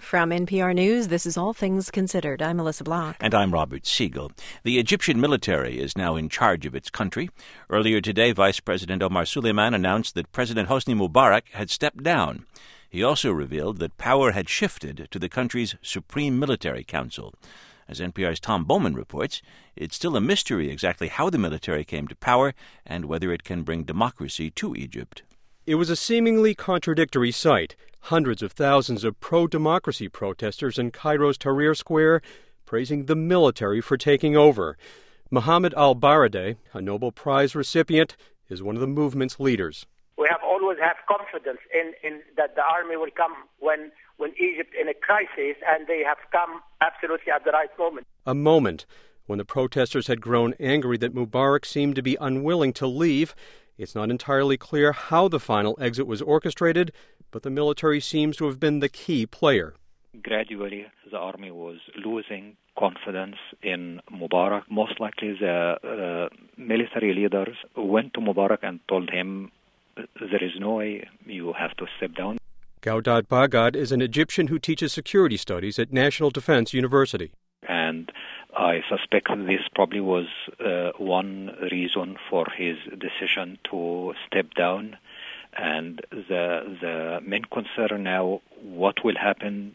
From NPR News, this is All Things Considered. I'm Melissa Block. And I'm Robert Siegel. The Egyptian military is now in charge of its country. Earlier today, Vice President Omar Suleiman announced that President Hosni Mubarak had stepped down. He also revealed that power had shifted to the country's Supreme Military Council. As NPR's Tom Bowman reports, it's still a mystery exactly how the military came to power and whether it can bring democracy to Egypt. It was a seemingly contradictory sight. Hundreds of thousands of pro-democracy protesters in Cairo's Tahrir Square praising the military for taking over. Mohammed al-Baradei, a Nobel Prize recipient, is one of the movement's leaders. We have always had confidence in that the army will come when Egypt in a crisis, and they have come absolutely at the right moment. A moment when the protesters had grown angry that Mubarak seemed to be unwilling to leave. It's not entirely clear how the final exit was orchestrated, but the military seems to have been the key player. Gradually, the army was losing confidence in Mubarak. Most likely, the military leaders went to Mubarak and told him, there is no way, you have to step down. Gaudat Bagad is an Egyptian who teaches security studies at National Defense University. And I suspect this probably was one reason for his decision to step down. And the main concern now, what will happen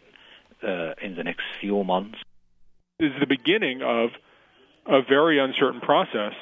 in the next few months. This is the beginning of a very uncertain process,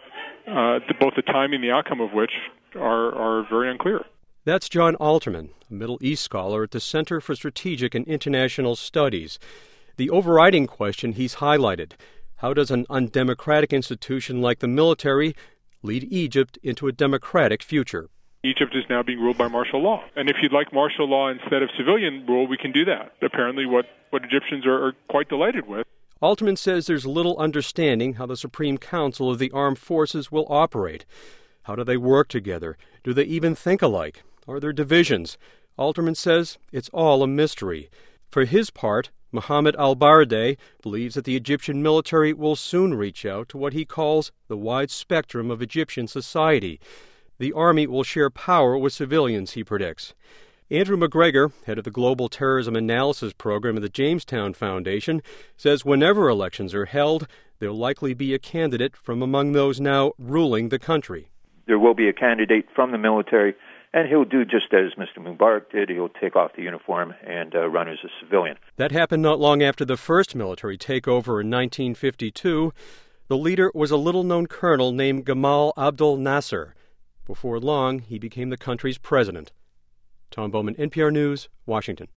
both the timing and the outcome of which are very unclear. That's John Alterman, a Middle East scholar at the Center for Strategic and International Studies. The overriding question he's highlighted: how does an undemocratic institution like the military lead Egypt into a democratic future? Egypt is now being ruled by martial law. And if you'd like martial law instead of civilian rule, we can do that. Apparently what Egyptians are quite delighted with. Alterman says there's little understanding how the Supreme Council of the Armed Forces will operate. How do they work together? Do they even think alike? Are there divisions? Alterman says it's all a mystery. For his part, Mohammed al-Baradei believes that the Egyptian military will soon reach out to what he calls the wide spectrum of Egyptian society. The army will share power with civilians, he predicts. Andrew McGregor, head of the Global Terrorism Analysis Program at the Jamestown Foundation, says whenever elections are held, there'll likely be a candidate from among those now ruling the country. There will be a candidate from the military, and he'll do just as Mr. Mubarak did. He'll take off the uniform and run as a civilian. That happened not long after the first military takeover in 1952. The leader was a little-known colonel named Gamal Abdel Nasser. Before long, he became the country's president. Tom Bowman, NPR News, Washington.